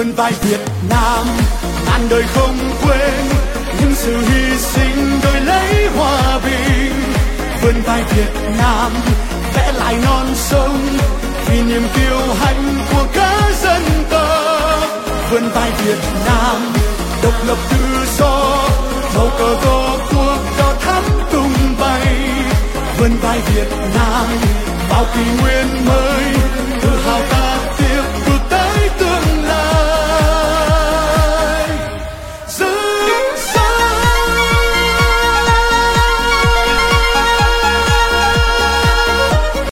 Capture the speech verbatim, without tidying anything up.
vươn vai Việt Nam, ngàn đời không quên những sự hy sinh đổi lấy hòa bình. Vươn vai Việt Nam, vẽ lại non sông vì niềm kiêu hãnh của cả dân tộc. Vươn vai Việt Nam, độc lập tự do, màu cờ tổ quốc đỏ thắm tung bay. Vươn vai Việt Nam, vào kỷ nguyên mới